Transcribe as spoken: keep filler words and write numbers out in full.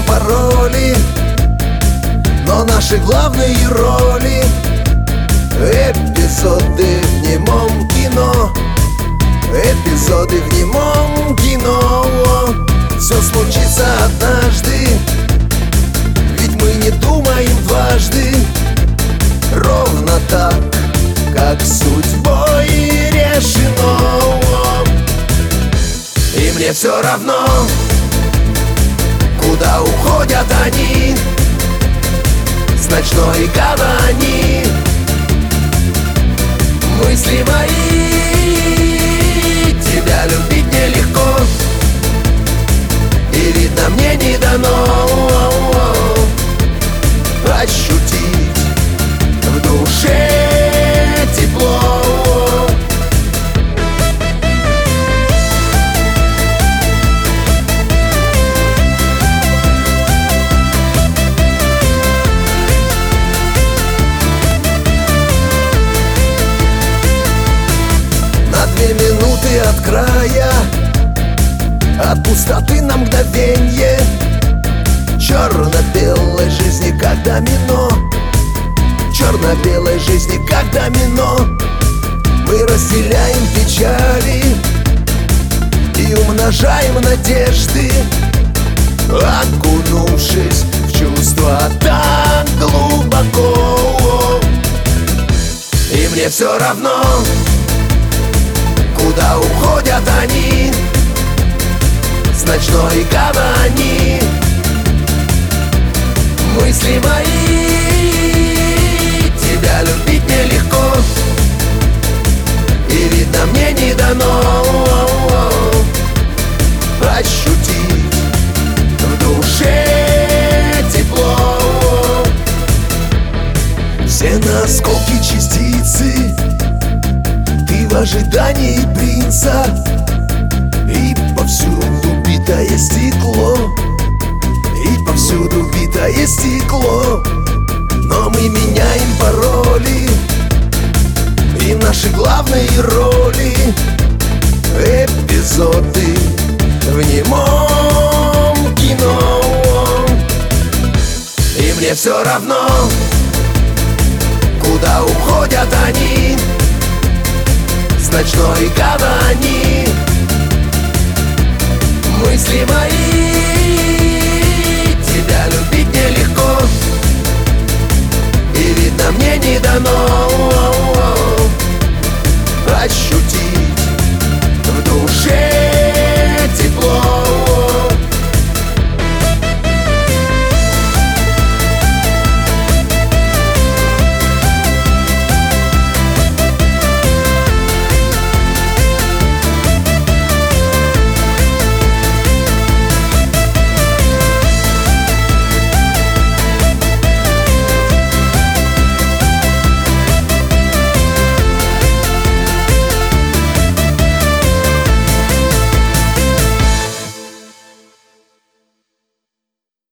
пароли, но наши главные роли — эпизоды в немом кино. Эпизоды в немом кино. Все случится однажды, ведь мы не думаем дважды. Ровно так, как судьбой решено. И мне все равно, куда уходят они с ночной гавани. Мысли мои, тебя любить нелегко, и видно мне не дано ощутить в душе тепло. Две минуты от края, от пустоты на мгновенье, черно-белой жизни как домино. Черно-белой жизни как домино. Мы разделяем печали и умножаем надежды, окунувшись в чувства так глубоко. И мне все равно, куда уходят они с ночной гавани. Мысли мои, тебя любить нелегко, и видно мне не дано ощутить в душе тепло. Все на осколки частицы, в ожидании принца, и повсюду битое стекло, и повсюду битое стекло. Но мы меняем пароли и наши главные роли, эпизоды в немом кино. И мне все равно, куда уходят они с ночной гавани. Мысли мои,